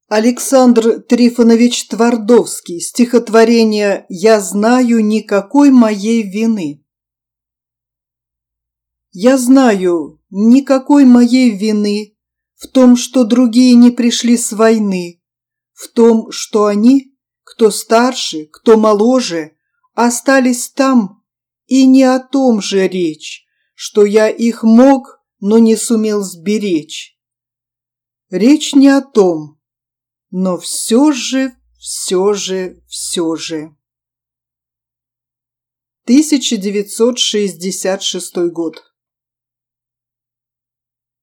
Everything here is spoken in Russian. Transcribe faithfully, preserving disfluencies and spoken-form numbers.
Александр Трифонович Твардовский. Стихотворение «Я знаю никакой моей вины». Я знаю никакой моей вины в том, что другие не пришли с войны, в том, что они, кто старше, кто моложе, остались там, и не о том же речь, что я их мог, но не сумел сберечь. Речь не о том, но все же, все же, все же. тысяча девятьсот шестьдесят шестой год.